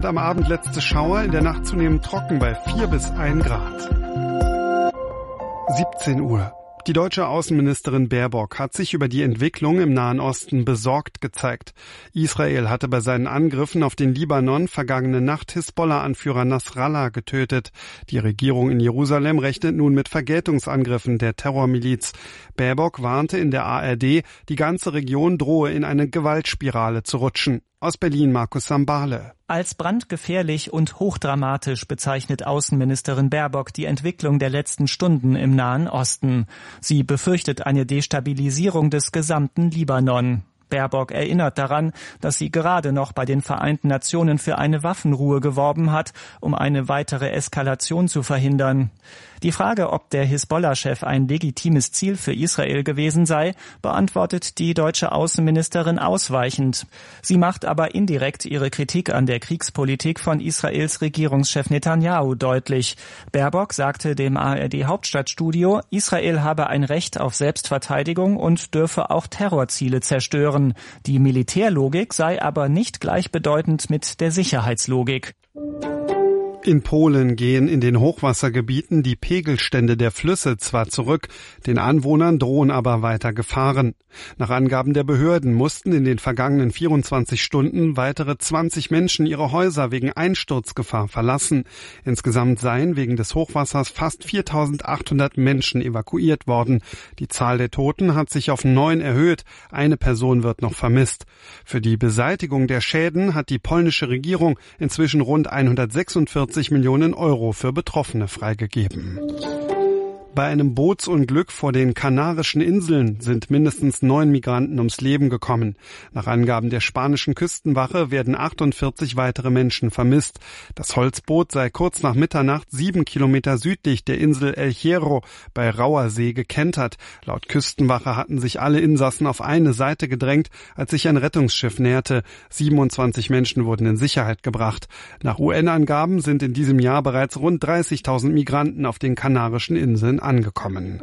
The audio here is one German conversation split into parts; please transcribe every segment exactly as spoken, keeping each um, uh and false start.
Nacht, am Abend letzte Schauer, in der Nacht zunehmend trocken bei vier bis ein Grad. siebzehn Uhr. Die deutsche Außenministerin Baerbock hat sich über die Entwicklung im Nahen Osten besorgt gezeigt. Israel hatte bei seinen Angriffen auf den Libanon vergangene Nacht Hisbollah-Anführer Nasrallah getötet. Die Regierung in Jerusalem rechnet nun mit Vergeltungsangriffen der Terrormiliz. Baerbock warnte in der A R D, die ganze Region drohe in eine Gewaltspirale zu rutschen. Aus Berlin Markus Sambale. Als brandgefährlich und hochdramatisch bezeichnet Außenministerin Baerbock die Entwicklung der letzten Stunden im Nahen Osten. Sie befürchtet eine Destabilisierung des gesamten Libanon. Baerbock erinnert daran, dass sie gerade noch bei den Vereinten Nationen für eine Waffenruhe geworben hat, um eine weitere Eskalation zu verhindern. Die Frage, ob der Hisbollah-Chef ein legitimes Ziel für Israel gewesen sei, beantwortet die deutsche Außenministerin ausweichend. Sie macht aber indirekt ihre Kritik an der Kriegspolitik von Israels Regierungschef Netanyahu deutlich. Baerbock sagte dem A R D-Hauptstadtstudio, Israel habe ein Recht auf Selbstverteidigung und dürfe auch Terrorziele zerstören. Die Militärlogik sei aber nicht gleichbedeutend mit der Sicherheitslogik. In Polen gehen in den Hochwassergebieten die Pegelstände der Flüsse zwar zurück, den Anwohnern drohen aber weiter Gefahren. Nach Angaben der Behörden mussten in den vergangenen vierundzwanzig Stunden weitere zwanzig Menschen ihre Häuser wegen Einsturzgefahr verlassen. Insgesamt seien wegen des Hochwassers fast viertausendachthundert Menschen evakuiert worden. Die Zahl der Toten hat sich auf neun erhöht. Eine Person wird noch vermisst. Für die Beseitigung der Schäden hat die polnische Regierung inzwischen rund hundertsechsundvierzig Millionen Euro für Betroffene freigegeben. Bei einem Bootsunglück vor den Kanarischen Inseln sind mindestens neun Migranten ums Leben gekommen. Nach Angaben der spanischen Küstenwache werden achtundvierzig weitere Menschen vermisst. Das Holzboot sei kurz nach Mitternacht sieben Kilometer südlich der Insel El Hierro bei Rauersee gekentert. Laut Küstenwache hatten sich alle Insassen auf eine Seite gedrängt, als sich ein Rettungsschiff näherte. siebenundzwanzig Menschen wurden in Sicherheit gebracht. Nach U N-Angaben sind in diesem Jahr bereits rund dreißigtausend Migranten auf den Kanarischen Inseln angekommen.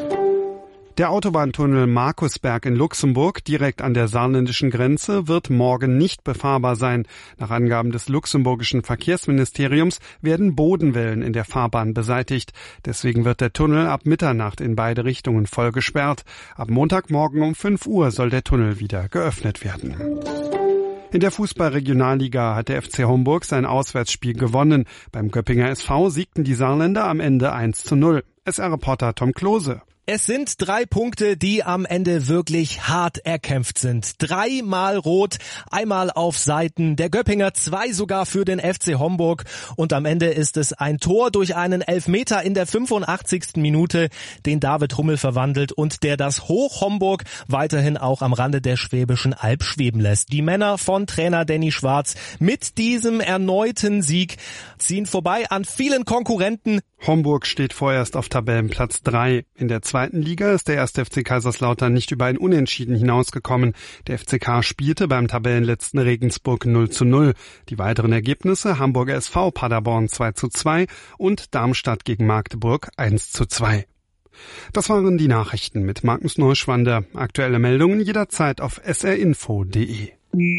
Der Autobahntunnel Markusberg in Luxemburg, direkt an der saarländischen Grenze, wird morgen nicht befahrbar sein. Nach Angaben des luxemburgischen Verkehrsministeriums werden Bodenwellen in der Fahrbahn beseitigt. Deswegen wird der Tunnel ab Mitternacht in beide Richtungen voll gesperrt. Ab Montagmorgen um fünf Uhr soll der Tunnel wieder geöffnet werden. In der Fußball-Regionalliga hat der F C Homburg sein Auswärtsspiel gewonnen. Beim Göppinger S V siegten die Saarländer am Ende eins zu null. S R-Reporter Tom Klose. Es sind drei Punkte, die am Ende wirklich hart erkämpft sind. Dreimal rot, einmal auf Seiten der Göppinger, zwei sogar für den F C Homburg. Und am Ende ist es ein Tor durch einen Elfmeter in der fünfundachtzigsten Minute, den David Hummel verwandelt und der das Hoch-Homburg weiterhin auch am Rande der Schwäbischen Alb schweben lässt. Die Männer von Trainer Danny Schwarz mit diesem erneuten Sieg ziehen vorbei an vielen Konkurrenten. Homburg steht vorerst auf Tabellenplatz drei. In der zweiten Liga ist der erste F C Kaiserslautern nicht über ein Unentschieden hinausgekommen. Der F C K spielte beim Tabellenletzten Regensburg null zu null. Die weiteren Ergebnisse: Hamburger S V Paderborn zwei zu zwei und Darmstadt gegen Magdeburg eins zu zwei. Das waren die Nachrichten mit Magnus Neuschwander. Aktuelle Meldungen jederzeit auf s r info punkt d e.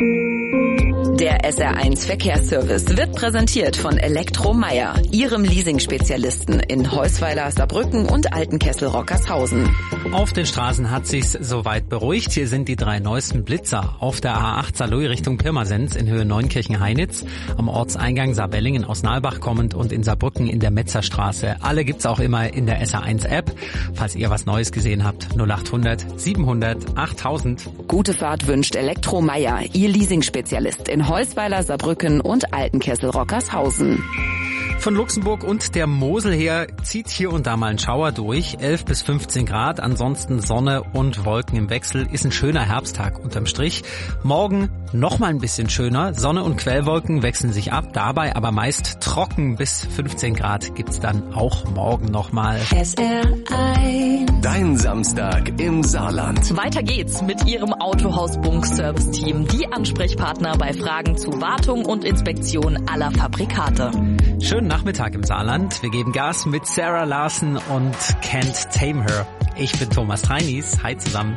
Der S R eins Verkehrsservice wird präsentiert von Elektromeier, Ihrem Leasing-Spezialisten in Heusweiler, Saarbrücken und Altenkessel-Rockershausen. Auf den Straßen hat sich's soweit beruhigt. Hier sind die drei neuesten Blitzer. Auf der A acht Saarlouis Richtung Pirmasens in Höhe Neunkirchen-Heinitz, am Ortseingang Saarbellingen aus Nalbach kommend und in Saarbrücken in der Metzerstraße. Alle gibt's auch immer in der S R eins App. Falls ihr was Neues gesehen habt, null achthundert siebenhundert achttausend. Gute Fahrt wünscht Elektromeier, Ihr Leasing-Spezialist in Heusweiler, Saarbrücken und Altenkessel-Rockershausen. Von Luxemburg und der Mosel her zieht hier und da mal ein Schauer durch. elf bis fünfzehn Grad, ansonsten Sonne und Wolken im Wechsel. Ist ein schöner Herbsttag unterm Strich. Morgen noch mal ein bisschen schöner. Sonne und Quellwolken wechseln sich ab. Dabei aber meist trocken. Bis fünfzehn Grad gibt's dann auch morgen noch mal. S R eins. Dein Samstag im Saarland. Weiter geht's mit Ihrem Autohaus Bunk Service Team. Die Ansprechpartner bei Fragen zu Wartung und Inspektion aller Fabrikate. Schönen Nachmittag im Saarland. Wir geben Gas mit Sarah Larson und Can't Tame Her. Ich bin Thomas Heinis. Hi zusammen.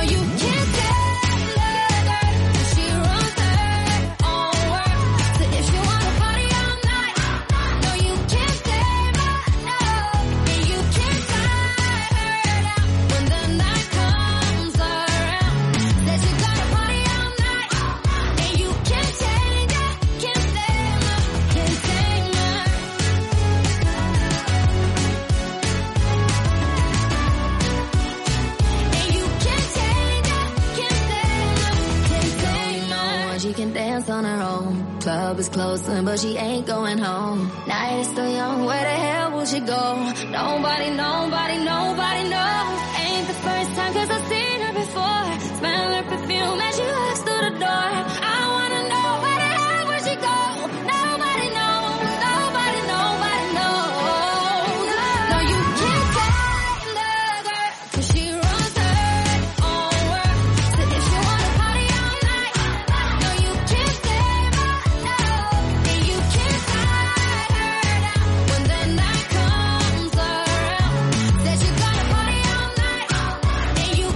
Club is closing, but she ain't going home. Night is still young, where the hell will she go? Nobody, nobody, nobody knows. Ain't the first time, cause I've seen her before. Smell her perfume as she walks through the door. I wanna know, where the hell will she go? Nobody knows, nobody, nobody knows. No, you can't blame the girl, cause she runs her own world. So if she wanna party all night, no, you can't blame her, no. And you can't tie her down when the night comes around. Said you gotta party all night, and you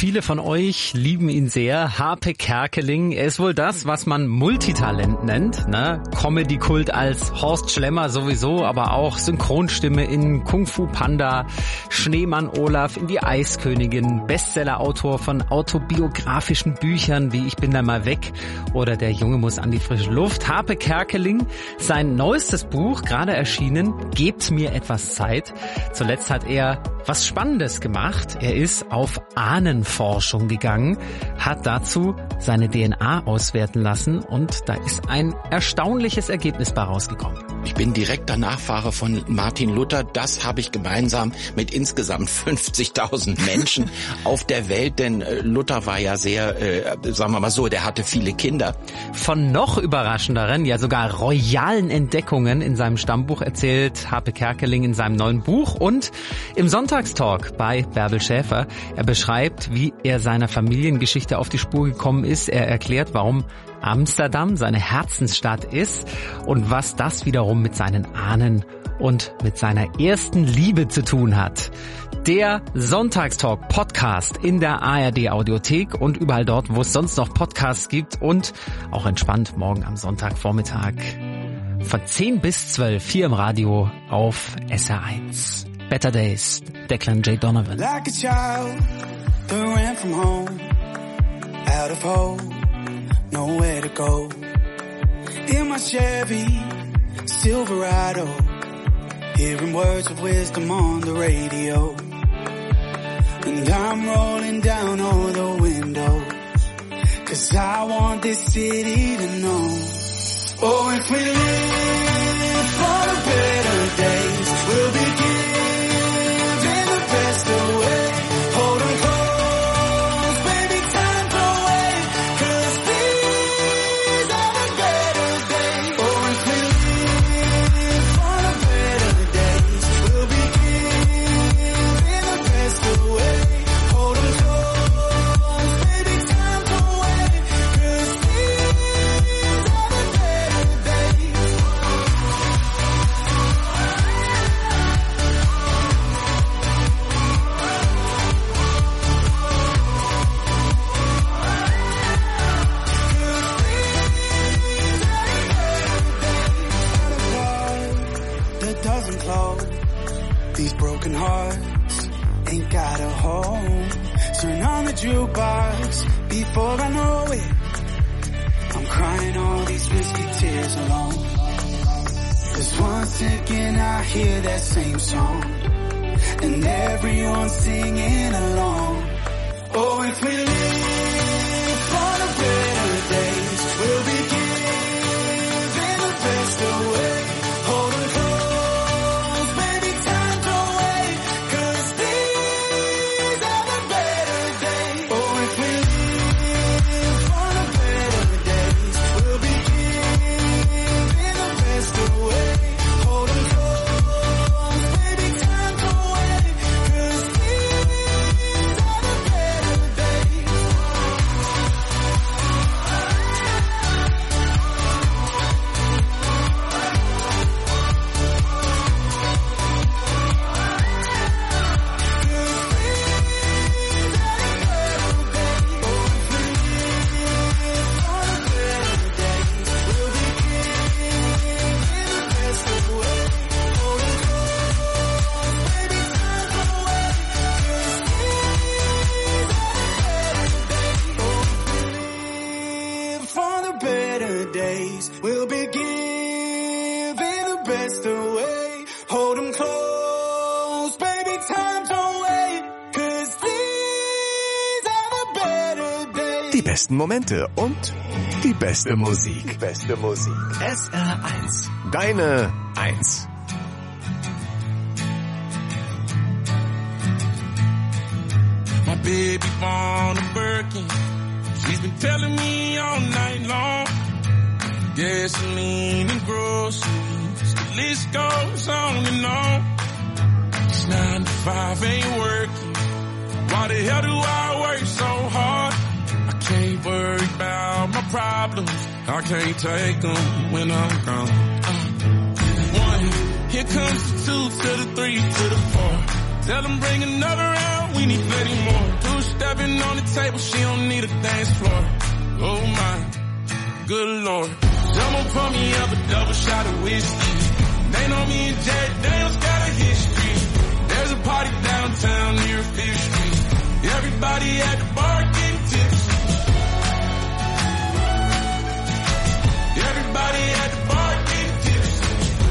Viele von euch lieben ihn sehr. Harpe Kerkeling. Er ist wohl das, was man Multitalent nennt. Ne? Comedy-Kult als Horst Schlemmer sowieso, aber auch Synchronstimme in Kung Fu Panda, Schneemann Olaf in Die Eiskönigin, Bestsellerautor von autobiografischen Büchern wie Ich bin da mal weg oder Der Junge muss an die frische Luft. Harpe Kerkeling, sein neuestes Buch, gerade erschienen, Gebt mir etwas Zeit. Zuletzt hat er was Spannendes gemacht. Er ist auf Ahnenforschung gegangen, hat dazu seine D N A auswerten lassen und da ist ein erstaunliches Ergebnis bei rausgekommen. Ich bin direkter Nachfahre von Martin Luther. Das habe ich gemeinsam mit insgesamt fünfzigtausend Menschen auf der Welt, denn Luther war ja sehr, äh, sagen wir mal so, der hatte viele Kinder. Von noch überraschenderen, ja sogar royalen Entdeckungen in seinem Stammbuch erzählt Harpe Kerkeling in seinem neuen Buch und im Sonntagstalk bei Bärbel Schäfer. Er beschreibt, wie er seiner Familiengeschichte auf die Spur gekommen ist. Er erklärt, warum Amsterdam seine Herzensstadt ist und was das wiederum mit seinen Ahnen und mit seiner ersten Liebe zu tun hat. Der Sonntagstalk Podcast in der A R D Audiothek und überall dort, wo es sonst noch Podcasts gibt und auch entspannt morgen am Sonntagvormittag von zehn bis zwölf hier im Radio auf S R eins. Better Days, Declan J. Donovan. Like a child that ran from home, out of hope, nowhere to go. In my Chevy Silverado, hearing words of wisdom on the radio. And I'm rolling down all the windows, 'cause I want this city to know. Oh, if we live for the better days, we'll be giving the best away. Hold 'em close, baby, time's away, 'cause these are the better days. Oh, if we live for the better days, we'll be giving the best away. Hold 'em close, baby, time's away, 'cause these are the better days. That doesn't close. These broken hearts ain't got a home. Turn on the jukebox before I know it. I'm crying all these risky tears alone. 'Cause once again I hear that same song, and everyone's singing along. Oh, if we live for the better days, we'll be giving the best away. Hold 'em close, baby, time's away, 'cause these are the better days. Oh, if we live for the better days, we'll be giving the best away. Hold 'em close, baby, time's away, 'cause these are the better days. For the better days, we'll be giving the best away. Hold 'em close, baby, time's away, 'cause these are the better days. Die besten Momente und die beste Musik. Beste Musik. S R eins. Deine Eins. My baby born a Birkin. She's been telling me all night long. Gasoline and groceries, the list goes on and on. It's nine to five ain't working. Why the hell do I work so hard? I can't worry about my problems. I can't take them when I'm gone. Uh, one, here comes the two to the three to the four. Tell them bring another round, we need plenty more. Two stepping on the table, she don't need a dance floor. Oh my, good Lord. Someone pour me up a double shot of whiskey. They know me and Jack Daniels got a history. There's a party downtown near Fifth Street. Everybody at the bar getting tipsy. Everybody at the bar getting tipsy.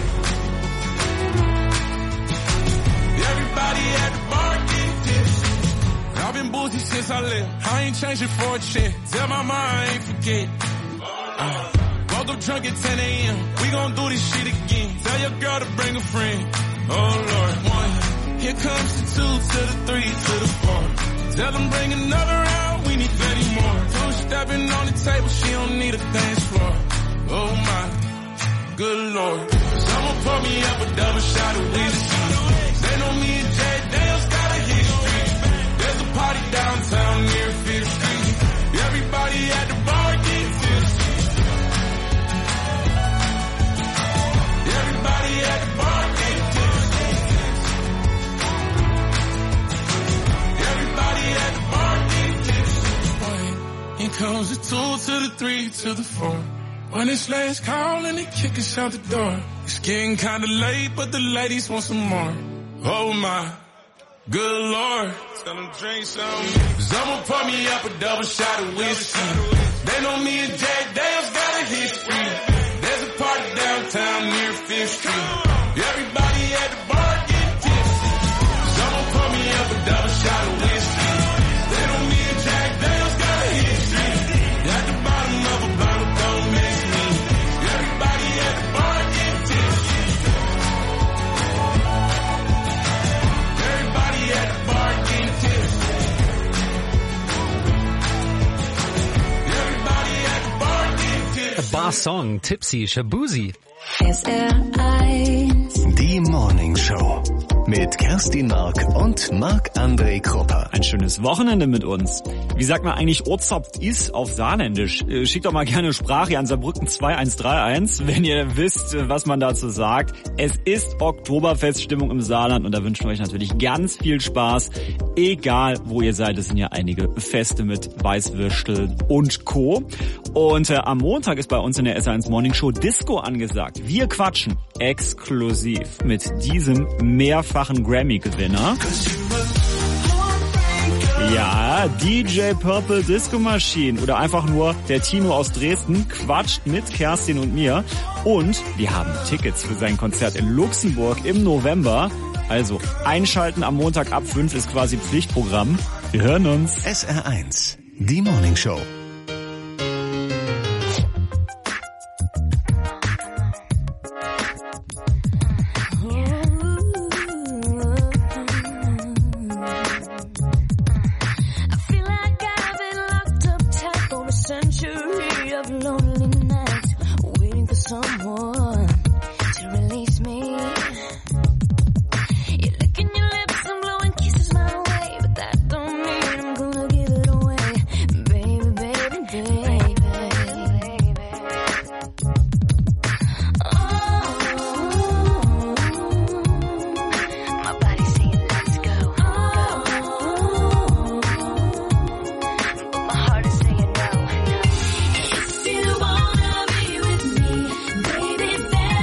Everybody at the bar getting tipsy. I've been boozy since I left. I ain't changing for a check. Tell my mom I ain't forget. Uh, woke up drunk at ten a.m. We gon' do this shit again. Tell your girl to bring a friend. Oh Lord, one. Here comes the two to the three to the four. Tell them bring another round. We need thirty more. Two stepping on the table. She don't need a dance floor. Oh my, good Lord. Someone pour me up a double shot of whiskey. They know me and Jack Daniels got a history. There's a party downtown near Fifth Street. Everybody at the bar getting tipsy. Everybody at the bar getting tipsy. Everybody at the bar getting tipsy. Here comes the two to the three to the four. When it's last call and they kick us out the door. It's getting kinda late, but the ladies want some more. Oh my, good Lord. Tell them drink some. Someone pour me up a double shot of whiskey. They know me and Jack Daniels got a history. There's a party downtown near Fifth Street. Everybody at the bar getting tipsy. Someone pour me up a double shot of whiskey. They know me and Jack Daniels got a history. At the bottom of a bottle, don't miss me. Everybody at the bar getting tipsy. Everybody at the bar getting tipsy. Everybody at the bar getting tipsy. A bar song, Tipsy, Shabuzi. S R eins. Die Morning Show mit Kerstin Mark und Marc-André Krupper. Ein schönes Wochenende mit uns. Wie sagt man eigentlich Ozopft is auf Saarländisch? Schickt doch mal gerne Sprache an Saarbrücken zwei eins drei eins, wenn ihr wisst, was man dazu sagt. Es ist Oktoberfeststimmung im Saarland und da wünschen wir euch natürlich ganz viel Spaß. Egal, wo ihr seid, es sind ja einige Feste mit Weißwürstel und Co. Und äh, am Montag ist bei uns in der S R eins Morning Show Disco angesagt. Wir quatschen exklusiv mit diesem mehrfachen Grammy-Gewinner. Ja, D J Purple Disco Machine oder einfach nur der Tino aus Dresden quatscht mit Kerstin und mir. Und wir haben Tickets für sein Konzert in Luxemburg im November. Also einschalten am Montag ab fünf ist quasi Pflichtprogramm. Wir hören uns. S R eins, die Morning Show. If you wanna be with me, baby,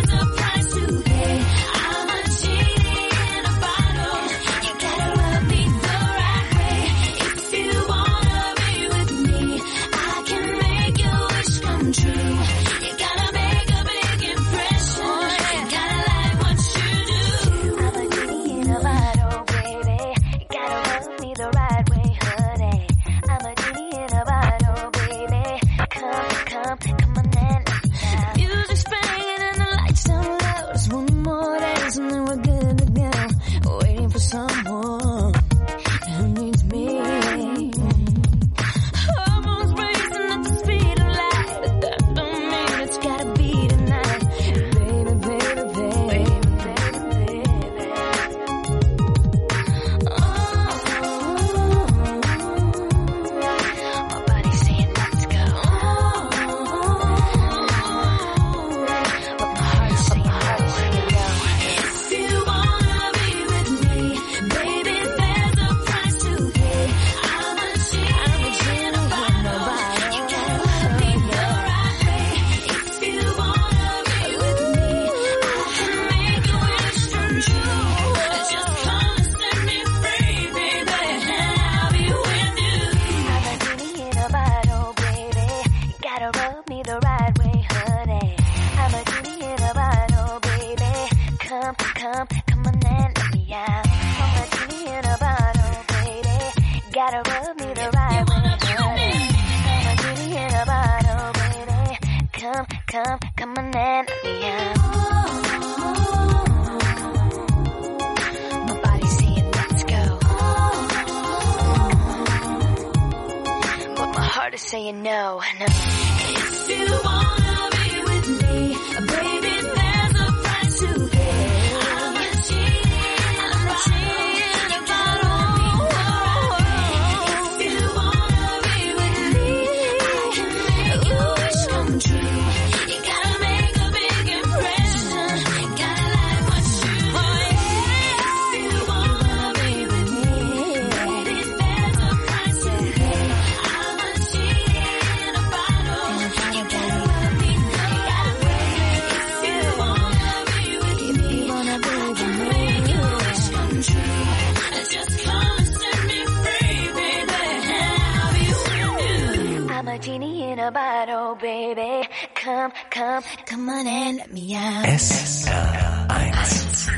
let me out. My body's saying let's go, but my heart is saying no, no. If you wanna be with me, baby, there's a price to pay. I'm a cheating, I'm a cheating about all. If you wanna be with me, I can make your wish come true. You gotta make a big impression, gotta like what you want. If you wanna be with me, baby, there's a price to pay. I'm a cheating about all. You gotta let me know. If you wanna be with me, I can make your wish come true. Just come and set me free, baby. I'll be with you. I'm a genie in a bottle, baby. Come, come, come on and let me out. S R eins.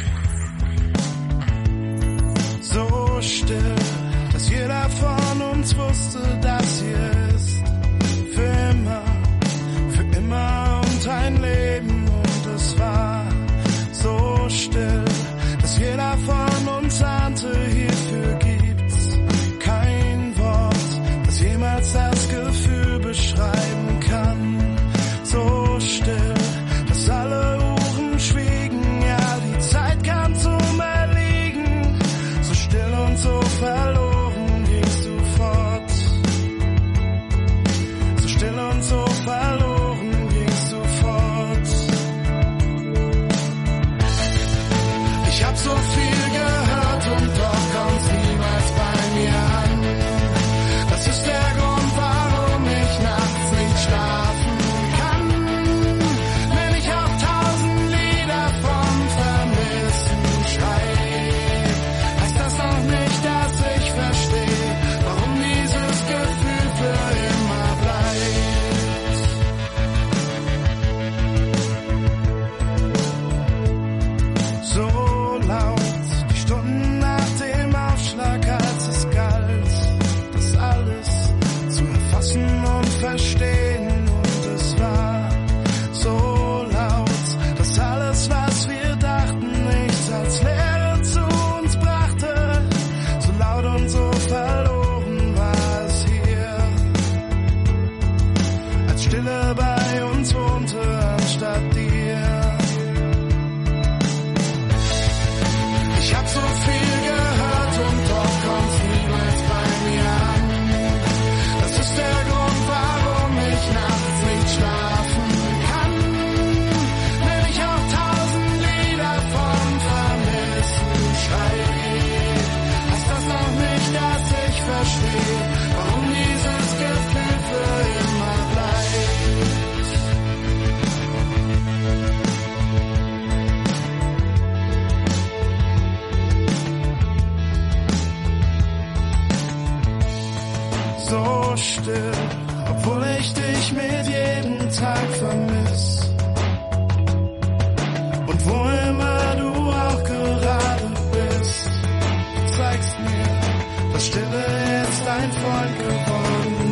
So still, dass jeder von uns wusste, dass hier ist für immer, für immer und ein Leben. Und es war so still, dass jeder von uns ahnte, hierfür gibt's kein Wort, das jemals das Gefühl beschreiben kann. So still, dass alle Uhren schwiegen, ja, die Zeit kam zum Erliegen. So still und so verloren gingst du fort. So still und so verloren gingst du fort. Ich hab so viel gehört und doch kommt's niemals bei mir an. Das ist der Grund, warum ich nachts nicht schlafen kann. Wenn ich auch tausend Lieder vom Vermissen schreie, heißt das noch nicht, dass ich verstehe, warum dieses Gefühl für immer bleibt. So laut, die Stunden nach dem Aufschlag, als es galt, das alles zu erfassen und verstehen. Und es war so laut, dass alles, was wir dachten, nichts als Leere zu uns brachte. So laut und so verloren war es hier, als Stille bei uns wohnte anstatt dir. Ich hab so viel gehört und doch kommt's niemals bei mir an. Das ist der Grund, warum ich nachts nicht schlafen kann. Wenn ich auch tausend Lieder vom Vermissen schreie, heißt das noch nicht, dass ich verstehe, warum dieses Gefühl für immer bleibt. So still, obwohl ich dich mit jedem Tag vermiss. Und wo immer du auch gerade bist, du zeigst mir, dass Stille jetzt dein Freund geworden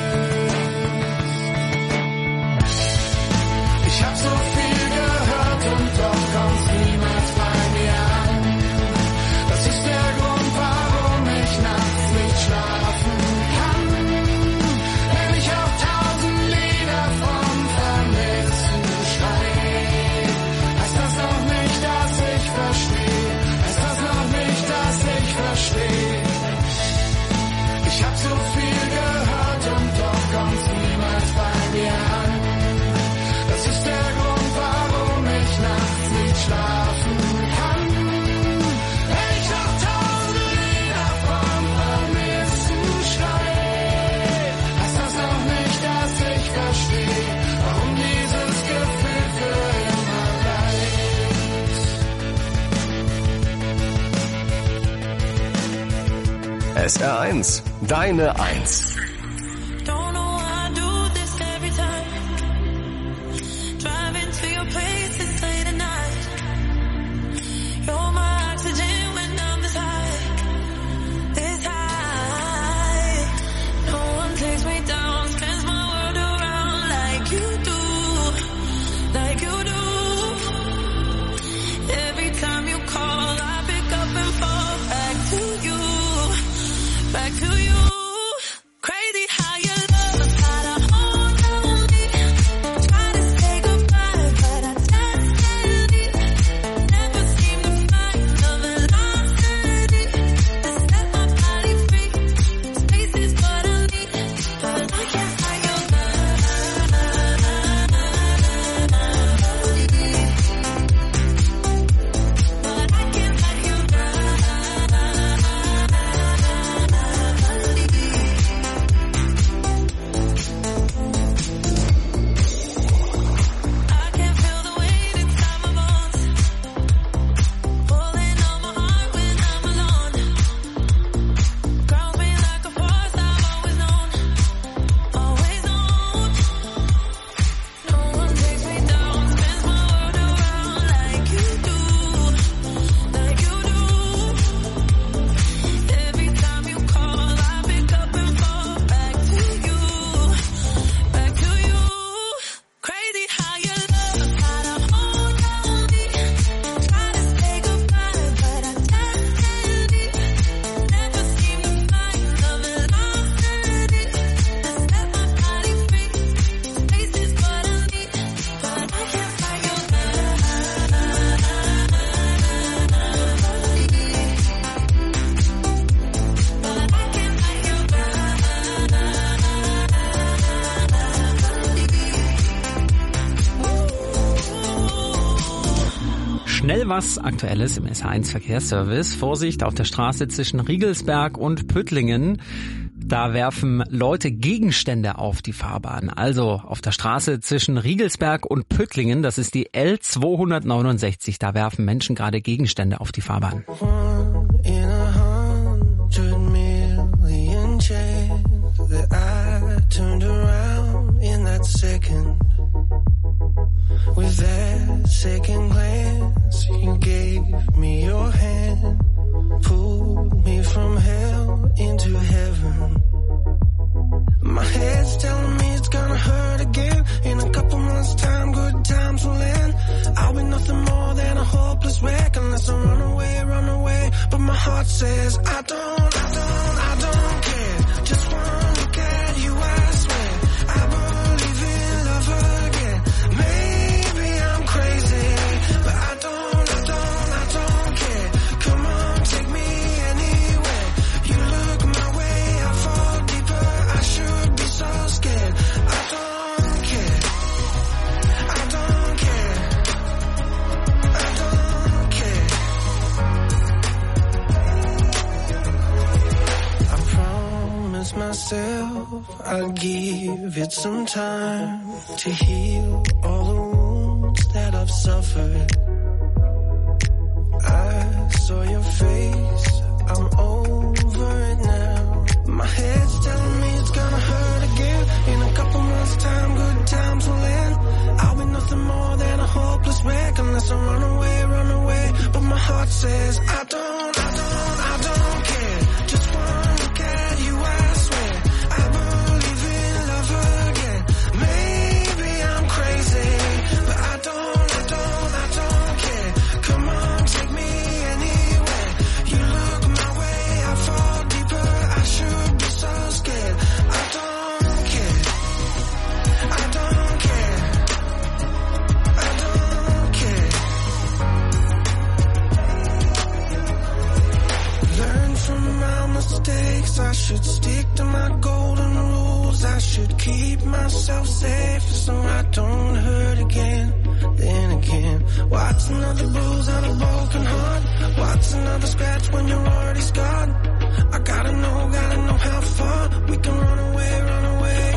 ist. Ich hab so viel gehört und doch kommt's niemals bei mir an. Das ist der Grund, warum ich nachts nicht schlafen kann. Wenn ich auch tausend Lieder vom Vermissen schreie, heißt das noch nicht, dass ich verstehe. Heißt das noch nicht, dass ich verstehe. Ich hab so viel gehört und doch kommt's niemals bei mir an. Das ist der Grund, warum ich nachts nicht schlafen kann. Wenn ich noch tausend Lieder vom Vermissen schreie, heißt das noch nicht, dass ich verstehe, warum dieses Gefühl für immer bleibt. S R eins, deine Eins. Don't know why I do this every time. Driving to your place, it's late at night. You're my oxygen when I'm this high, this high. No one takes me down, spins my world around like you do, like you do. Schnell was Aktuelles im S H eins Verkehrsservice. Vorsicht auf der Straße zwischen Riegelsberg und Püttlingen. Da werfen Leute Gegenstände auf die Fahrbahn. Also auf der Straße zwischen Riegelsberg und Püttlingen, das ist die L zweihundertneunundsechzig, da werfen Menschen gerade Gegenstände auf die Fahrbahn. With that second glance, you gave me your hand, pulled me from hell into heaven. My head's telling me it's gonna hurt again. In a couple months' time, good times will end. I'll be nothing more than a hopeless wreck unless I run away, run away. But my heart says I don't, I don't, I don't care. Just one look at you, I swear. I believe in love again. Maybe I'm crazy, but I don't, I don't, I don't care. Come on, take me anywhere. You look my way, I fall deeper. I should be so scared. I don't care. I don't care. I don't care. I promised myself I'd give it some time to heal all the wounds that I've suffered. I saw your face, I'm over it now. My head's telling me it's gonna hurt again. In a couple months' time, good times will end. I'll be nothing more than a hopeless wreck unless I run away, run away. But my heart says I don't, I don't, I don't care. Just one look at you, I swear. I believe in love again. Maybe I'm crazy, but I don't, I don't, I don't care. Come on, take me anywhere. You look my way, I fall deeper. I should be so scared. I don't care. I don't care. I don't care. Learn from my mistakes. I should stick to my golden rules. I should keep myself safe so I don't hurt again. Then again, what's another bruise on a broken heart? What's another scratch when you're already scarred? I gotta know, gotta know how far we can run away, run away.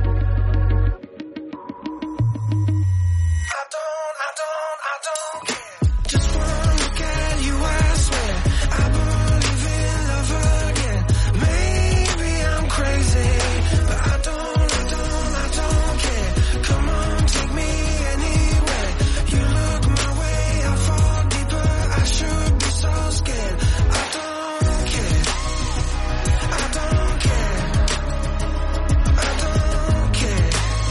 I don't, I don't, I don't care. Just one look at you, I swear. I believe in love again. Maybe I'm crazy, but I don't, I don't, I don't care. Come on, take me anywhere. You look my way, I fall deeper. I should be so scared. I don't care. I don't care. I don't care.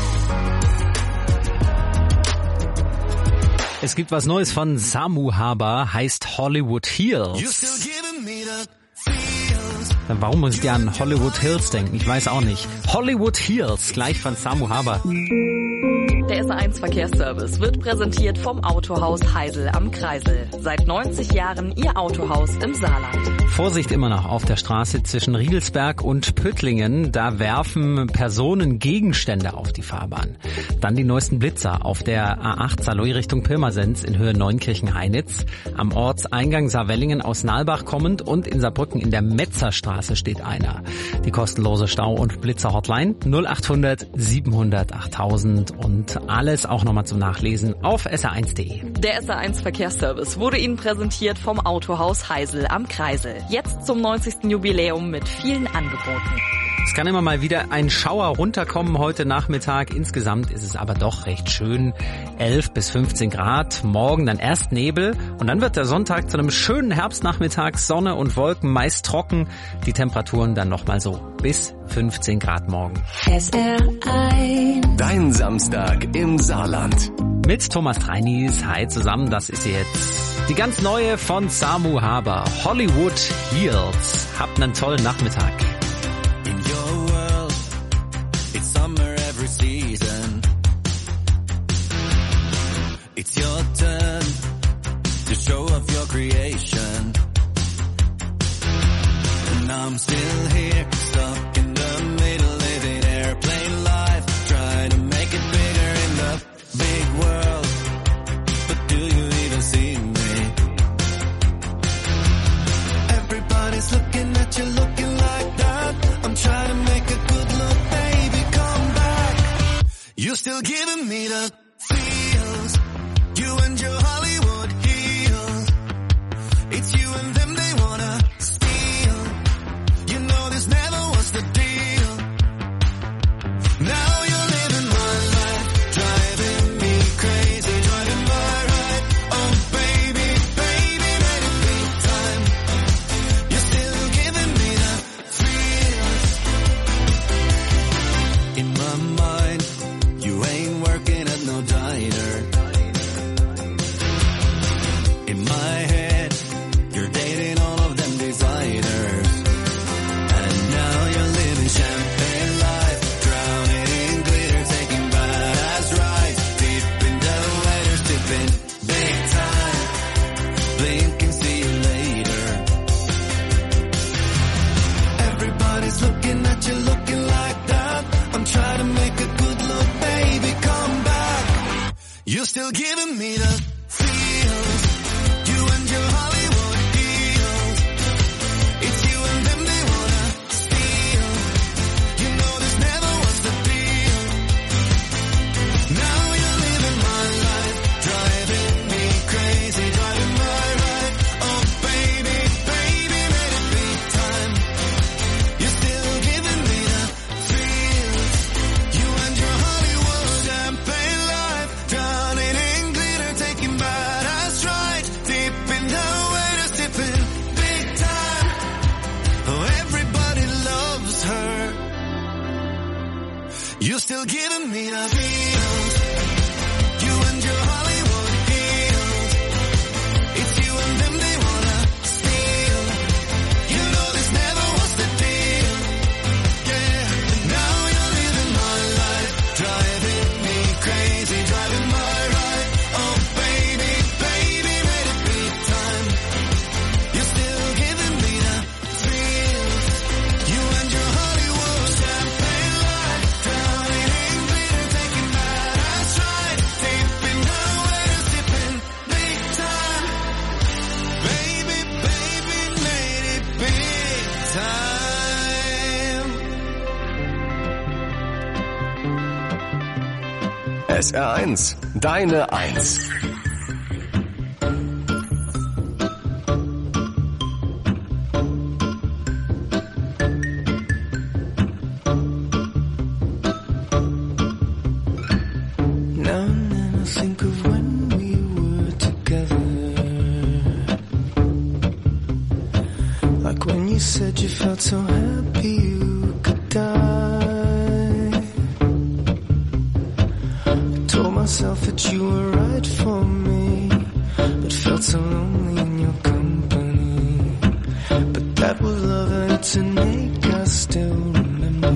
Es gibt was Neues von Samu Haber, heißt Hollywood Hills. Warum muss ich dir an Hollywood Hills denken? Ich weiß auch nicht. Hollywood Hills, gleich von Samu Haber. Der S A eins Verkehrsservice wird präsentiert vom Autohaus Heisel am Kreisel. Seit neunzig Jahren Ihr Autohaus im Saarland. Vorsicht immer noch auf der Straße zwischen Riegelsberg und Püttlingen. Da werfen Personen Gegenstände auf die Fahrbahn. Dann die neuesten Blitzer auf der A acht Saarlouis Richtung Pirmasens in Höhe Neunkirchen-Heinitz. Am Ortseingang Saarwellingen aus Nalbach kommend und in Saarbrücken in der Metzerstraße steht einer. Die kostenlose Stau- und Blitzer-Hotline null achthundert siebenhundert achttausend und alles auch nochmal zum Nachlesen auf S R eins punkt de. Der S A eins Verkehrsservice wurde Ihnen präsentiert vom Autohaus Heisel am Kreisel. Jetzt zum neunzigsten Jubiläum mit vielen Angeboten. Es kann immer mal wieder ein Schauer runterkommen heute Nachmittag. Insgesamt ist es aber doch recht schön. elf bis fünfzehn Grad. Morgen dann erst Nebel. Und dann wird der Sonntag zu einem schönen Herbstnachmittag. Sonne und Wolken, meist trocken. Die Temperaturen dann nochmal so bis fünfzehn Grad morgen. S R eins. Dein Samstag im Saarland. Mit Thomas Treinis. Hi zusammen, das ist jetzt die ganz neue von Samu Haber. Hollywood Hills. Habt einen tollen Nachmittag. It's your turn to show off your creation. And I'm still here, stuck in the middle, living airplane life, trying to make it bigger in the big world. But do you even see me? still giving me the feels. You and your Hollywood deals. It's you and them they wanna steal. You know this never was the deal. Now you're living my life, driving me crazy, driving my ride. Oh baby, baby, let it be time. You're still giving me the feels. You and your Hollywood champagne life, drowning in glitter, taking badass rides, dipping down waiters, tipping big time. Oh, everybody loves her. You're still giving me the feels. You and your Hollywood deals. It's you and them they wanna steal. You know this never was the deal. Yeah, now you're living my life, driving me crazy, driving my ride. Oh baby, baby, let it be time. You're still giving me the feels. You and your Hollywood champagne life, drowning in glitter, taking badass rides, tipping down waiters, tipping big time. Baby, baby, made it big time. S R eins, deine Eins. Now and then I think of when we were together. Like when you said you felt so happy you could die. I told myself that you were right for me, but felt so lonely in your company. But that was love and it's an ache I still remember.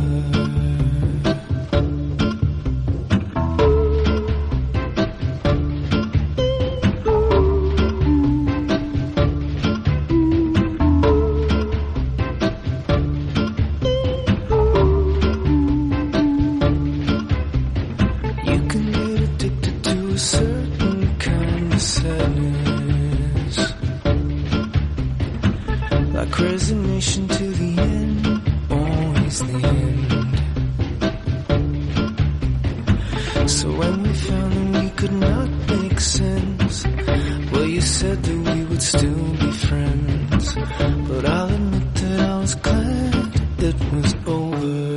You can get addicted to a certain kind of sadness, like resignation to the end, always the end. So when we found that we could not make sense, well, you said that we would still be friends. But I'll admit that I was glad it was over.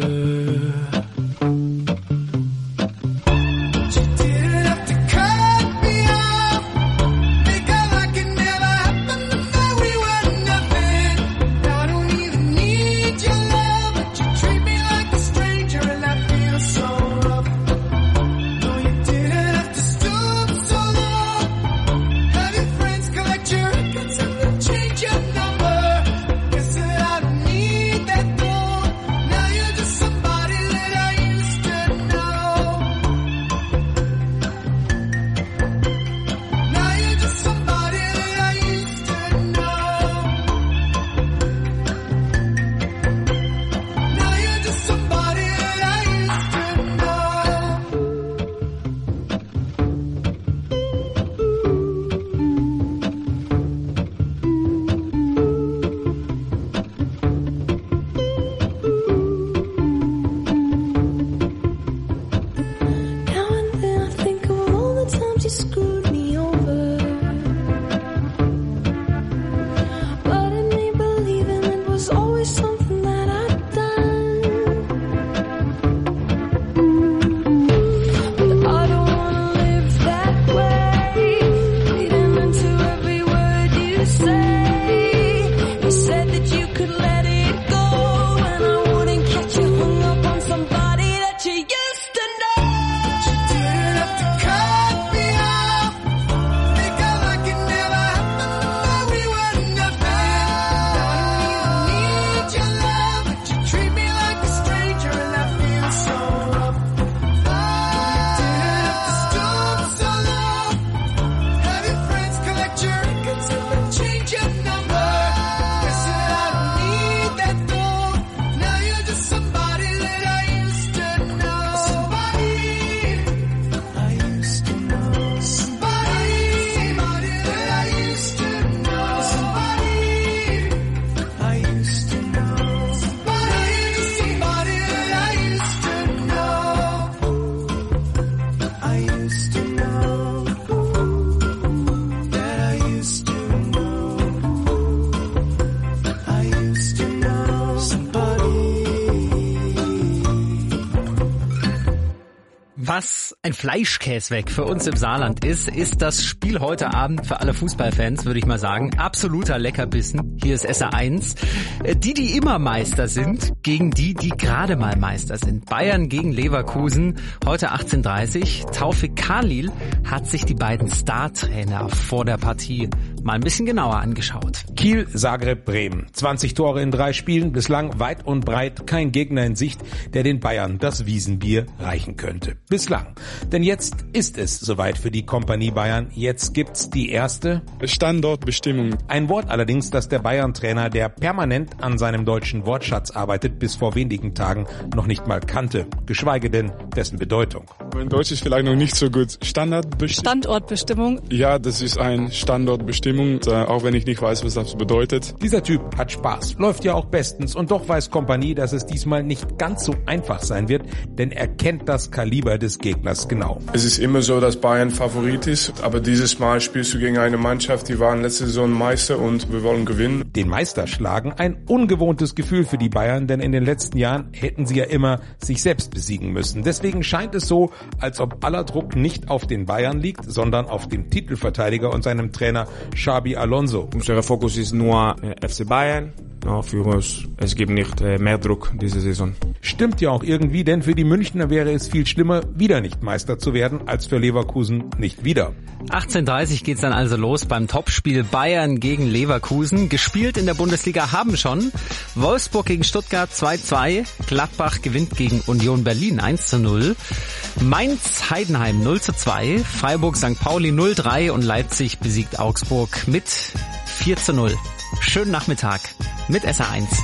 You didn't have to cut me off, make out like it never happened, and that we were nothing. Now I don't even need your love, but you treat me like a stranger, and I feel so rough. No, you didn't have to stoop so low. Have your friends collect your records and then change your number. 'Cause ein Fleischkäse weg für uns im Saarland ist, ist das Spiel heute Abend für alle Fußballfans, würde ich mal sagen. Absoluter Leckerbissen. Hier ist S R eins. Die, die immer Meister sind, gegen die, die gerade mal Meister sind. Bayern gegen Leverkusen, heute achtzehn Uhr dreißig. Taufik Khalil hat sich die beiden Star-Trainer vor der Partie mal ein bisschen genauer angeschaut. Kiel, Zagreb, Bremen. zwanzig Tore in drei Spielen, bislang weit und breit kein Gegner in Sicht, der den Bayern das Wiesenbier reichen könnte. Bislang. Denn jetzt ist es soweit für die Kompanie Bayern. Jetzt gibt's die erste Standortbestimmung. Ein Wort allerdings, das der Bayern-Trainer, der permanent an seinem deutschen Wortschatz arbeitet, bis vor wenigen Tagen noch nicht mal kannte, geschweige denn dessen Bedeutung. Mein Deutsch ist vielleicht noch nicht so gut. Standardbestimmung. Standortbestimmung. Ja, das ist ein Standortbestimmung, auch wenn ich nicht weiß, was das bedeutet. Dieser Typ hat Spaß, läuft ja auch bestens und doch weiß Kompanie, dass es diesmal nicht ganz so einfach sein wird, denn er kennt das Kaliber des Gegners genau. Es ist immer so, dass Bayern Favorit ist, aber dieses Mal spielst du gegen eine Mannschaft, die waren letzte Saison Meister und wir wollen gewinnen. Den Meister schlagen, ein ungewohntes Gefühl für die Bayern, denn in den letzten Jahren hätten sie ja immer sich selbst besiegen müssen. Deswegen scheint es so, als ob aller Druck nicht auf den Bayern liegt, sondern auf dem Titelverteidiger und seinem Trainer Xabi Alonso. Unser Fokus ist nur F C Bayern. Ja, für uns, es gibt nicht äh, mehr Druck diese Saison. Stimmt ja auch irgendwie, denn für die Münchner wäre es viel schlimmer, wieder nicht Meister zu werden, als für Leverkusen nicht wieder. achtzehn Uhr dreißig geht's dann also los beim Topspiel Bayern gegen Leverkusen. Gespielt in der Bundesliga haben schon Wolfsburg gegen Stuttgart zwei zu zwei, Gladbach gewinnt gegen Union Berlin eins zu null, Mainz-Heidenheim null zu zwei, Freiburg-Sankt Pauli null zu drei und Leipzig besiegt Augsburg mit vier zu null. Schönen Nachmittag mit S R eins.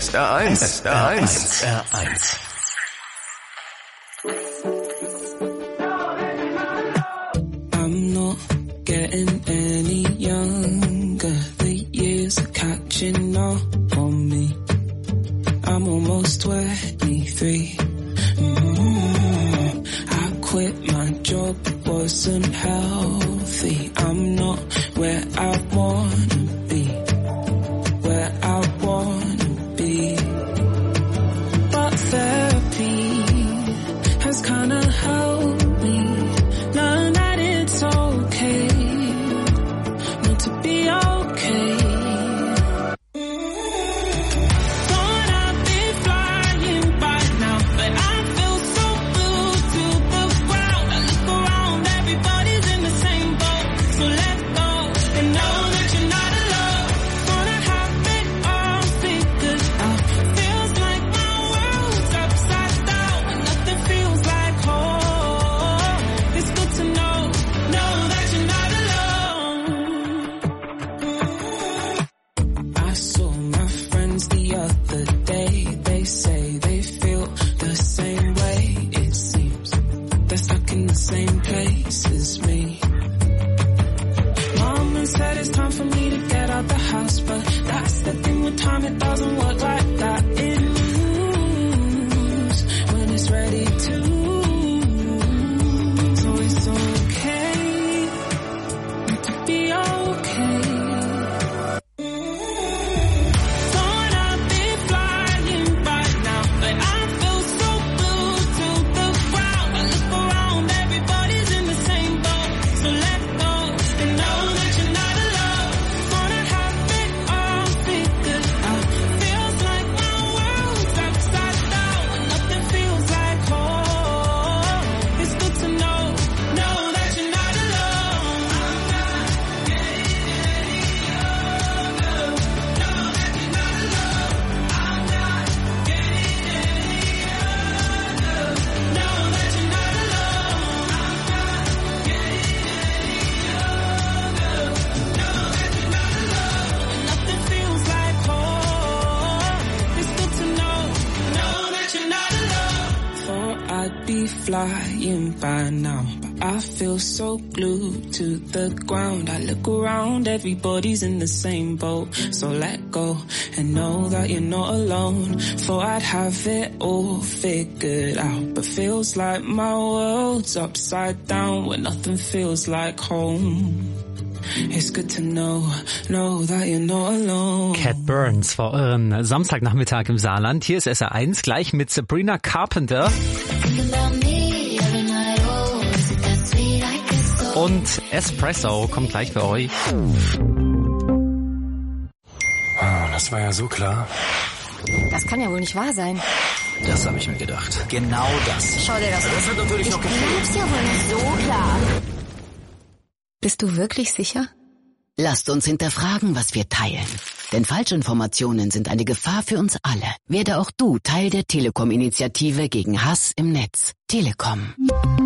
S R eins. S R eins. S R eins. I'm not getting any younger. The years are catching up on me. I'm almost twenty-three. Mm-hmm. I quit my job, wasn't healthy. I'm not where I wanna be, where I wanna be. But therapy has kinda helped me learn that it's okay not to be okay. Flying by now, but I feel so glued to the ground. I look around, everybody's in the same boat. So let go and know that you're not alone. Thought I'd have it all figured out, but feels like my world's upside down when nothing feels like home. It's good to know, know that you're not alone. Cat Burns vor euren Samstagnachmittag im Saarland. Hier ist S R eins, gleich mit Sabrina Carpenter. Und Espresso kommt gleich für euch. Das war ja so klar. Das kann ja wohl nicht wahr sein. Das habe ich mir gedacht. Genau das. Schau dir das an. Das wird natürlich noch gefehlt. Das ist ja wohl nicht so klar. Bist du wirklich sicher? Lasst uns hinterfragen, was wir teilen. Denn Falschinformationen sind eine Gefahr für uns alle. Werde auch du Teil der Telekom-Initiative gegen Hass im Netz. Telekom.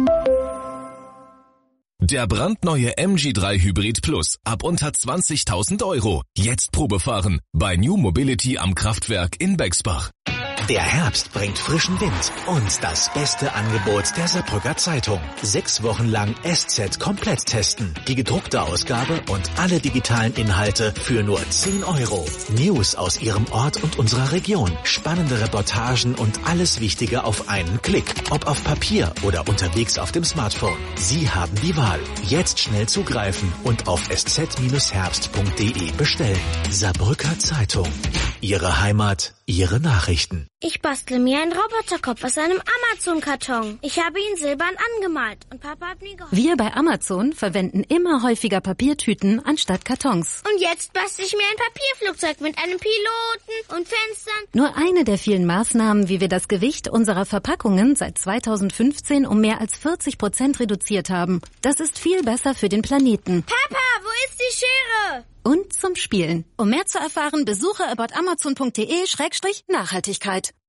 Der brandneue M G drei Hybrid Plus ab unter zwanzigtausend Euro. Jetzt Probefahren bei New Mobility am Kraftwerk in Bexbach. Der Herbst bringt frischen Wind und das beste Angebot der Saarbrücker Zeitung. Sechs Wochen lang S Z komplett testen. Die gedruckte Ausgabe und alle digitalen Inhalte für nur zehn Euro. News aus Ihrem Ort und unserer Region. Spannende Reportagen und alles Wichtige auf einen Klick. Ob auf Papier oder unterwegs auf dem Smartphone. Sie haben die Wahl. Jetzt schnell zugreifen und auf s z herbst punkt d e bestellen. Saarbrücker Zeitung. Ihre Heimat, Ihre Nachrichten. Ich bastle mir einen Roboterkopf aus einem Amazon-Karton. Ich habe ihn silbern angemalt und Papa hat mir geholfen. Wir bei Amazon verwenden immer häufiger Papiertüten anstatt Kartons. Und jetzt bastle ich mir ein Papierflugzeug mit einem Piloten und Fenstern. Nur eine der vielen Maßnahmen, wie wir das Gewicht unserer Verpackungen seit zweitausendfünfzehn um mehr als vierzig Prozent reduziert haben. Das ist viel besser für den Planeten. Papa, wo ist die Schere? Und zum Spielen. Um mehr zu erfahren, besuche about amazon punkt d e Schrägstrich Nachhaltigkeit.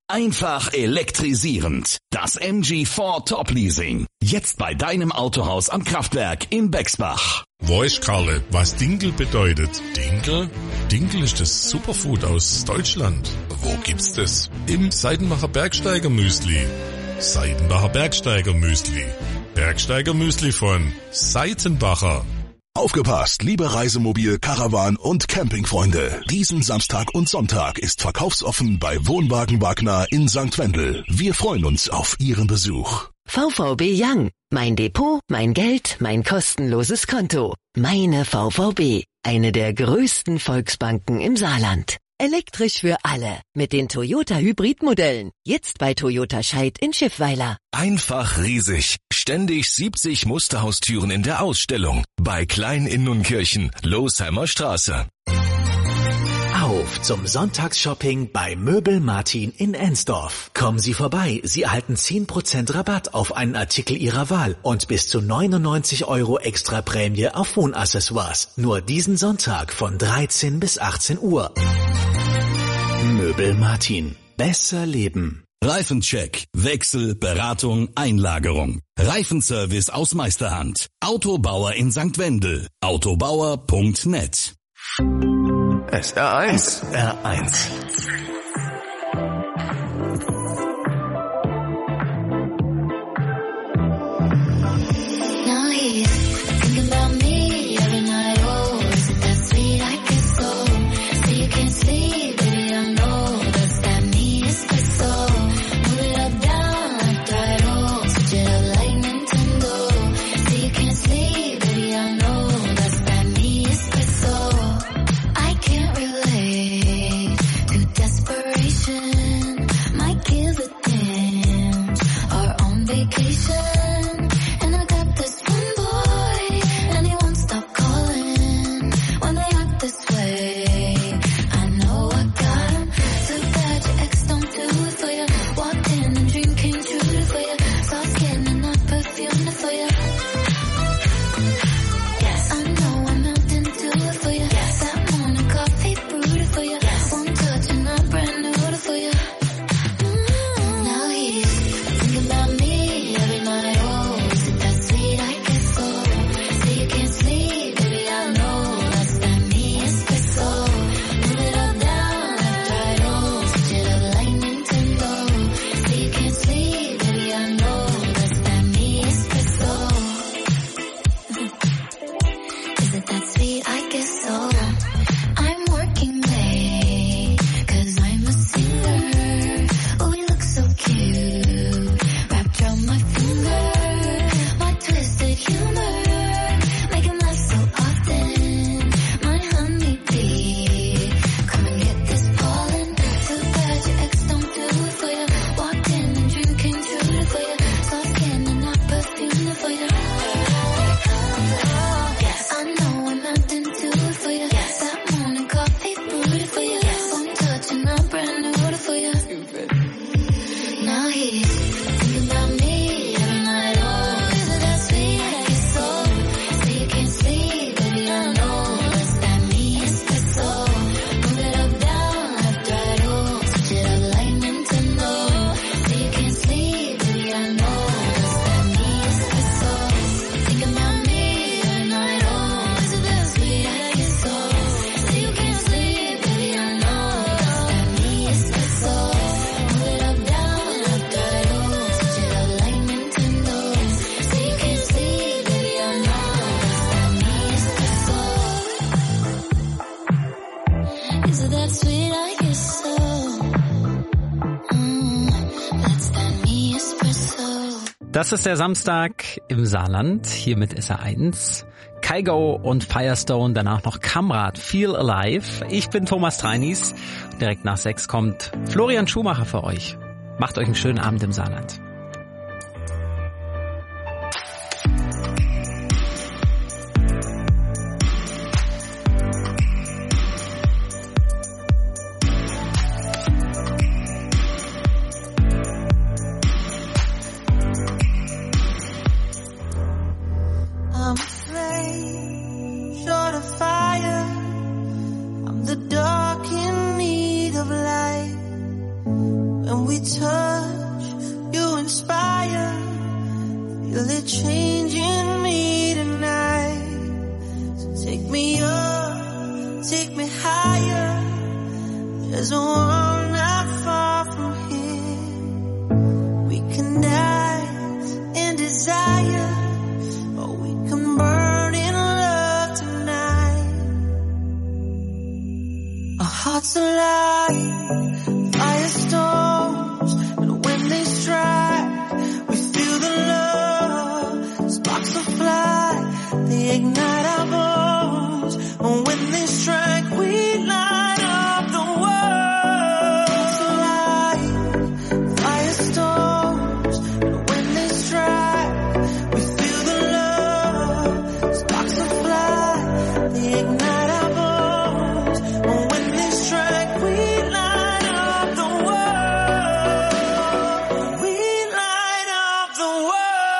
Einfach elektrisierend. Das M G vier Top Leasing. Jetzt bei deinem Autohaus am Kraftwerk in Bexbach. Weiß Karle, was Dinkel bedeutet? Dinkel? Dinkel ist das Superfood aus Deutschland. Wo gibt's das? Im Seidenbacher Bergsteiger Müsli. Seidenbacher Bergsteiger Müsli. Bergsteiger Müsli von Seitenbacher. Aufgepasst, liebe Reisemobil-, Caravan- und Campingfreunde. Diesen Samstag und Sonntag ist verkaufsoffen bei Wohnwagen Wagner in Sankt Wendel. Wir freuen uns auf Ihren Besuch. V V B Young. Mein Depot, mein Geld, mein kostenloses Konto. Meine V V B. Eine der größten Volksbanken im Saarland. Elektrisch für alle. Mit den Toyota Hybridmodellen. Jetzt bei Toyota Scheid in Schiffweiler. Einfach riesig. Ständig siebzig Musterhaustüren in der Ausstellung. Bei Klein in Nunkirchen, Losheimer Straße. Auf zum Sonntagsshopping bei Möbel Martin in Ensdorf. Kommen Sie vorbei, Sie erhalten zehn Prozent Rabatt auf einen Artikel Ihrer Wahl und bis zu neunundneunzig Euro extra Prämie auf Wohnaccessoires. Nur diesen Sonntag von dreizehn bis achtzehn Uhr. Möbel Martin. Besser leben. Reifencheck, Wechsel, Beratung, Einlagerung. Reifenservice aus Meisterhand. Autobauer in Sankt Wendel. autobauer punkt net. S R eins. S R eins. Now he's thinking about me every night. Oh, is it that sweet? I guess so. So you can't sleep, baby. I know that's that me espresso. Move it up, down, left, right. Oh, switch it up like Nintendo. So you can't sleep, baby. I know that's that me espresso. I can't relate to desperation. My kids are dance are on vacation. And I got this one boy, and he won't stop calling when they act this way. I know I got him. So bad your ex don't do it for you. Walked in and dream came true for you. Soft skin and not perfume for you. Yes, I know I'm melting to it for you. Yes, that morning coffee brewed for you. Yes, one touch and I'm brand new for you. Mm-hmm. Now he's thinking about me every night. Oh, is it that sweet? I guess so. So you can't sleep, baby. I know that's that me espresso. Move it up, down, left, right. Oh, switch it up like Nintendo. So you can't sleep, baby. I know that's that me espresso. Is it that sweet? I guess so. I'm working late, cause I'm a singer. Oh, we look so cute, wrapped around my finger. My twisted humor, make him laugh so often. My honeybee, come and get this pollen. Too bad your ex don't do it for you. Walked in and dream came true for you. Soft skin and not perfume for you. Yes, I know I'm melting to it for you. Yes, that morning coffee brewed for you. Yes, one touch and I'm brand new for you. Now he's thinking about me every night. Oh, is it that sweet? I guess so. So you can't sleep, baby. I know that's that me espresso. Move it up, down, left, right. Oh, switch it up like Nintendo. So you can't sleep, baby. I know that's that me espresso. Thinking about me every night. Oh, is it that sweet? I guess so. So you can't sleep, baby. I know that's that me espresso. Move it up, down, left, right. Oh, switch it up like Nintendo. So you can't sleep, baby. I know that's that me espresso. Is it that sweet? I guess so. Mm, that's that me espresso. Das ist der Samstag im Saarland, hier mit S R eins. Kygo und Firestone, danach noch Kamrat, Feel Alive. Ich bin Thomas Treinis. Direkt nach sechs kommt Florian Schumacher für euch. Macht euch einen schönen Abend im Saarland. I'm a flame, short of fire. I'm the dark in need of light. When we a change in me tonight. So take me up, take me higher. There's a world not far from here. We can dance in desire, or we can burn in love tonight. Our hearts alive, firestorms, and when they strike, we feel the love. Sparks will fly, they ignite our bones, and when they strike, we light up the world. Hearts alive, firestorms, and when they strike, we feel the love. Sparks will fly, they ignite our bones, and when they strike, we light up the world. We light up the world.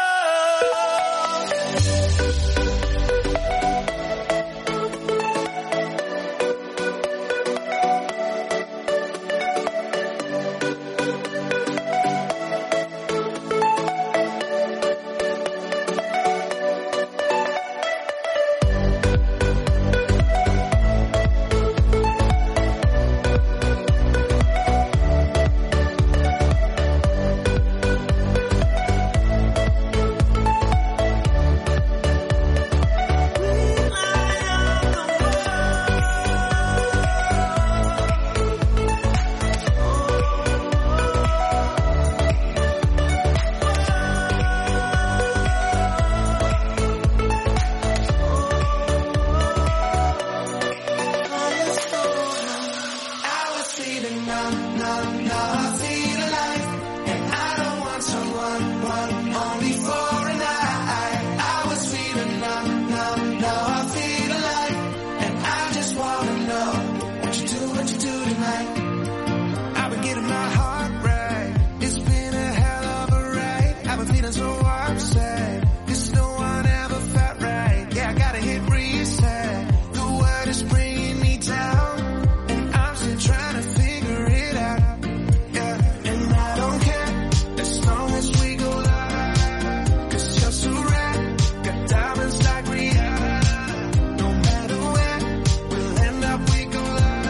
I was feeling numb, numb, now I feel alive, and I don't want someone, one, only for a night. I was feeling numb, numb, now I feel alive, and I just wanna know what you do, what you do tonight. I've been getting my heart right. It's been a hell of a ride. I've been feeling so upset. This no one ever felt right. Yeah, I gotta hit reset. The world is bringing me down, and I'm still trying to figure it out. Yeah, and I don't care as long as we go live. Cause you're so rare, got diamonds like Rihanna. No matter where we'll end up, we go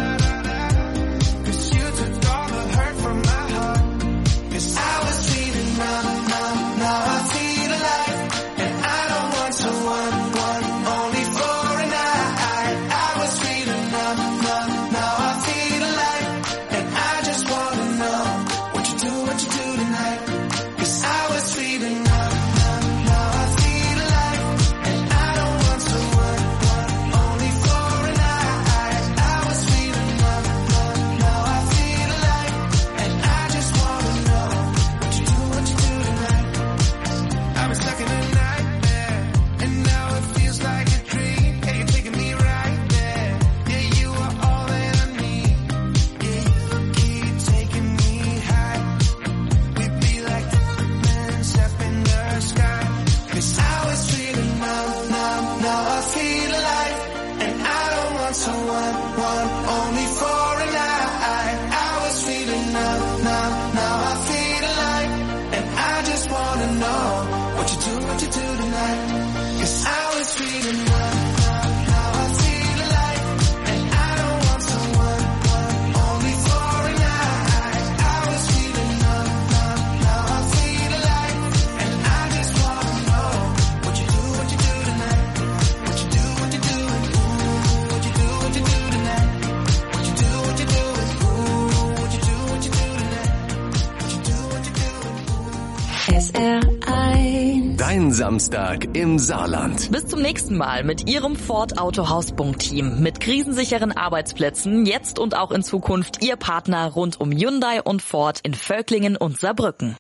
live. Cause you took all the hurt from my heart. Cause I was feeling numb, numb, now I feel alive, and I don't want someone, one, only for a night. I was feeling numb, numb, now I feel alive, and I just wanna know what you do, what you do tonight. Cause I was feeling numb, numb, now I feel alive, and I don't want someone, one, only for a night. I was feeling numb, numb, now I feel alive, and I just wanna know what you do, what you do tonight. I was stuck in a nightmare, and now it feels like a dream. Yeah, you're taking me right there. Yeah, you are all that I need. Yeah, you keep taking me high. We'd be like diamonds up in the sky. Cause I was feeling numb, numb, now I feel alive, and I don't want someone, one, only for a night. I was feeling numb, numb, now I feel alive, and I just wanna know what you do, what you do tonight. Cause I was feeling numb, numb, now I feel alive, and I don't want someone, one, only for a night. I was feeling numb, numb, now I feel alive, and I just wanna know what you do, what you do tonight. What you do, what you do, ooh, what you do, what you do tonight. What you do, what you do, ooh, what you do, what you do tonight. What you do, what you do, ooh. S R eins. Dein Samstag im Saarland. Bis zum nächsten Mal mit Ihrem Ford Autohaus-Team. Mit krisensicheren Arbeitsplätzen, jetzt und auch in Zukunft Ihr Partner rund um Hyundai und Ford in Völklingen und Saarbrücken.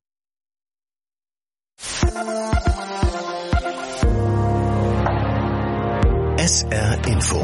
S R Info.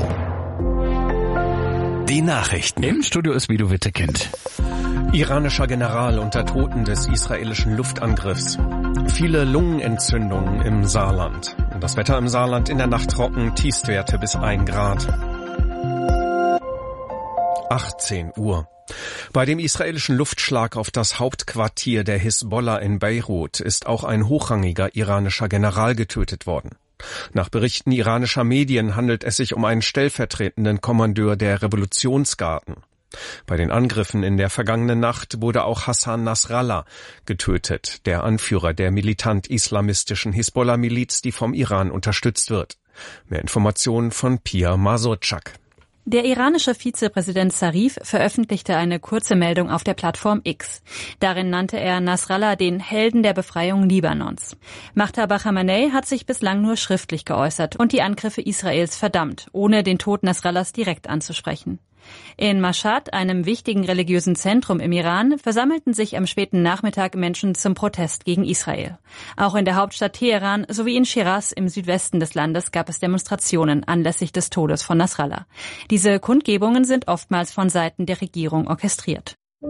Die Nachrichten. Im Studio ist Guido Wittekind. Iranischer General unter Toten des israelischen Luftangriffs. Viele Lungenentzündungen im Saarland. Das Wetter im Saarland in der Nacht trocken, Tiefstwerte bis ein Grad. achtzehn Uhr. Bei dem israelischen Luftschlag auf das Hauptquartier der Hisbollah in Beirut ist auch ein hochrangiger iranischer General getötet worden. Nach Berichten iranischer Medien handelt es sich um einen stellvertretenden Kommandeur der Revolutionsgarden. Bei den Angriffen in der vergangenen Nacht wurde auch Hassan Nasrallah getötet, der Anführer der militant-islamistischen Hisbollah-Miliz, die vom Iran unterstützt wird. Mehr Informationen von Pia Masurczak. Der iranische Vizepräsident Zarif veröffentlichte eine kurze Meldung auf der Plattform X. Darin nannte er Nasrallah den Helden der Befreiung Libanons. Machthaber Khamenei hat sich bislang nur schriftlich geäußert und die Angriffe Israels verdammt, ohne den Tod Nasrallahs direkt anzusprechen. In Mashhad, einem wichtigen religiösen Zentrum im Iran, versammelten sich am späten Nachmittag Menschen zum Protest gegen Israel. Auch in der Hauptstadt Teheran sowie in Schiraz im Südwesten des Landes gab es Demonstrationen anlässlich des Todes von Nasrallah. Diese Kundgebungen sind oftmals von Seiten der Regierung orchestriert.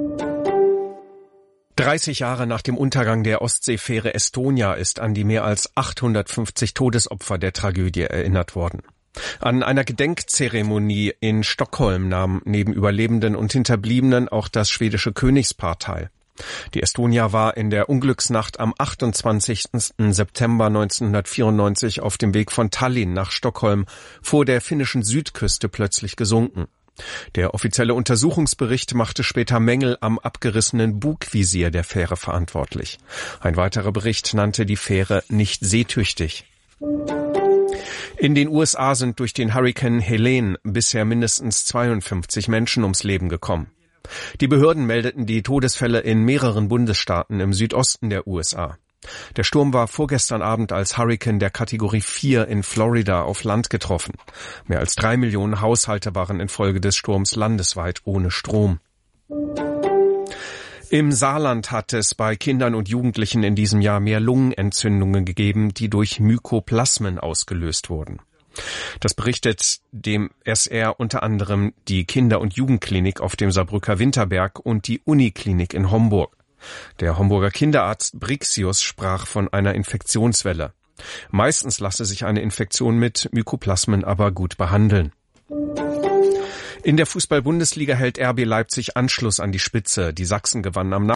dreißig Jahre nach dem Untergang der Ostseefähre Estonia ist an die mehr als achthundertfünfzig Todesopfer der Tragödie erinnert worden. An einer Gedenkzeremonie in Stockholm nahm neben Überlebenden und Hinterbliebenen auch das schwedische Königspaar teil. Die Estonia war in der Unglücksnacht am achtundzwanzigsten September neunzehnhundertvierundneunzig auf dem Weg von Tallinn nach Stockholm vor der finnischen Südküste plötzlich gesunken. Der offizielle Untersuchungsbericht machte später Mängel am abgerissenen Bugvisier der Fähre verantwortlich. Ein weiterer Bericht nannte die Fähre nicht seetüchtig. In den U S A sind durch den Hurrikan Helene bisher mindestens zweiundfünfzig Menschen ums Leben gekommen. Die Behörden meldeten die Todesfälle in mehreren Bundesstaaten im Südosten der U S A. Der Sturm war vorgestern Abend als Hurrikan der Kategorie vier in Florida auf Land getroffen. Mehr als drei Millionen Haushalte waren infolge des Sturms landesweit ohne Strom. Im Saarland hat es bei Kindern und Jugendlichen in diesem Jahr mehr Lungenentzündungen gegeben, die durch Mykoplasmen ausgelöst wurden. Das berichtet dem S R unter anderem die Kinder- und Jugendklinik auf dem Saarbrücker Winterberg und die Uniklinik in Homburg. Der Homburger Kinderarzt Brixius sprach von einer Infektionswelle. Meistens lasse sich eine Infektion mit Mykoplasmen aber gut behandeln. In der Fußball-Bundesliga hält R B Leipzig Anschluss an die Spitze. Die Sachsen gewannen am